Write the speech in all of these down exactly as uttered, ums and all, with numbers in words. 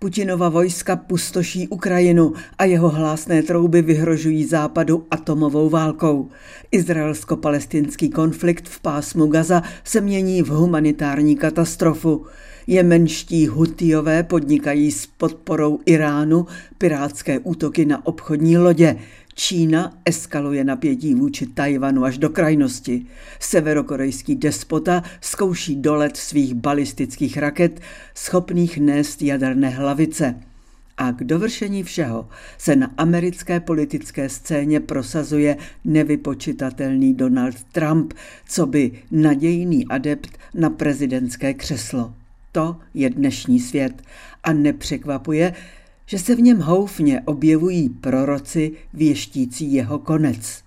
Putinova vojska pustoší Ukrajinu a jeho hlásné trouby vyhrožují Západu atomovou válkou. Izraelsko-palestinský konflikt v pásmu Gaza se mění v humanitární katastrofu. Jemenští Hutijové podnikají s podporou Iránu pirátské útoky na obchodní lodě. Čína eskaluje napětí vůči Tajvanu až do krajnosti. Severokorejský despota zkouší dolet svých balistických raket, schopných nést jaderné hlavice. A k dovršení všeho se na americké politické scéně prosazuje nevypočitatelný Donald Trump, coby nadějný adept na prezidentské křeslo. To je dnešní svět a nepřekvapuje, že se v něm houfně objevují proroci věštící jeho konec.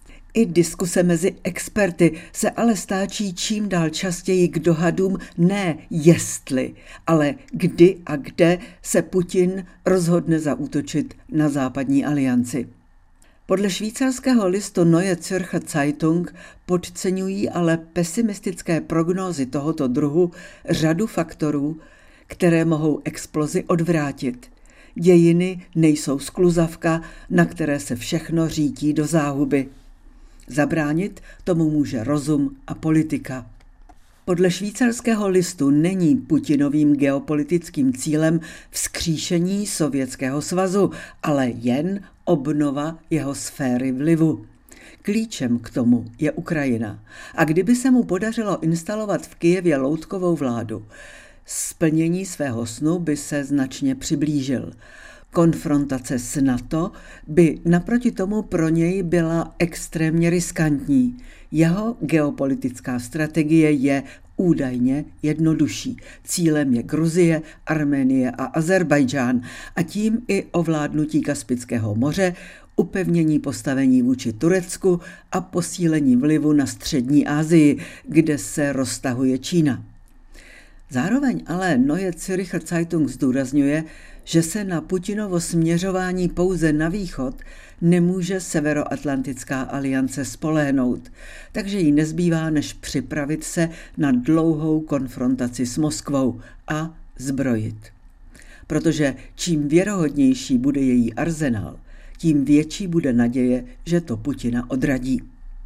I diskuse mezi experty se ale stáčí čím dál častěji k dohadům ne jestli, ale kdy a kde se Putin rozhodne zaútočit na západní alianci. Podle švýcarského listu Neue Zürcher Zeitung podceňují ale pesimistické prognózy tohoto druhu řadu faktorů, které mohou explozi odvrátit. Dějiny nejsou skluzavka, na které se všechno řítí do záhuby. Zabránit tomu může rozum a politika. Podle švýcarského listu není Putinovým geopolitickým cílem vzkříšení Sovětského svazu, ale jen obnova jeho sféry vlivu. Klíčem k tomu je Ukrajina. A kdyby se mu podařilo instalovat v Kyjevě loutkovou vládu, splnění svého snu by se značně přiblížil. Konfrontace s NATO by naproti tomu pro něj byla extrémně riskantní. Jeho geopolitická strategie je údajně jednodušší. Cílem je Gruzie, Arménie a Azerbajdžán a tím i ovládnutí Kaspického moře, upevnění postavení vůči Turecku a posílení vlivu na střední Asii, kde se roztahuje Čína. Zároveň ale Neue Zürcher Zeitung zdůrazňuje, že se na Putinovo směřování pouze na východ nemůže Severoatlantická aliance spolehnout, takže jí nezbývá, než připravit se na dlouhou konfrontaci s Moskvou a zbrojit. Protože čím věrohodnější bude její arzenál, tím větší bude naděje, že to Putina odradí.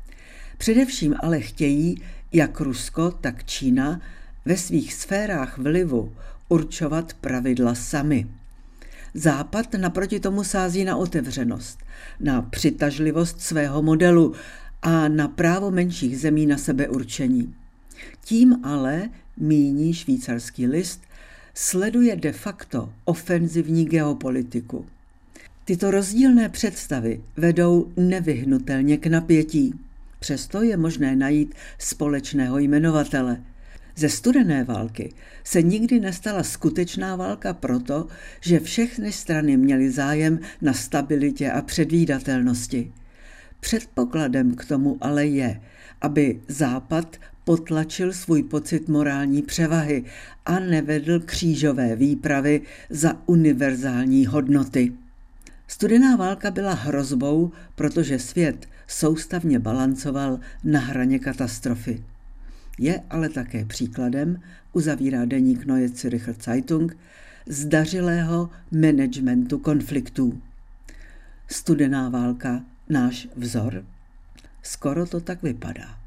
Především ale chtějí, jak Rusko, tak Čína, ve svých sférách vlivu určovat pravidla sami. Západ naproti tomu sází na otevřenost, na přitažlivost svého modelu a na právo menších zemí na sebeurčení. Tím ale, míní švýcarský list, sleduje de facto ofenzivní geopolitiku. Tyto rozdílné představy vedou nevyhnutelně k napětí. Přesto je možné najít společného jmenovatele. Ze studené války se nikdy nestala skutečná válka proto, že všechny strany měly zájem na stabilitě a předvídatelnosti. Předpokladem k tomu ale je, aby Západ potlačil svůj pocit morální převahy a nevedl křížové výpravy za univerzální hodnoty. Studená válka byla hrozbou, protože svět soustavně balancoval na hraně katastrofy. Je ale také příkladem, uzavírá deník Neue Zürcher Zeitung, zdařilého managementu konfliktů. Studená válka náš vzor? Skoro to tak vypadá.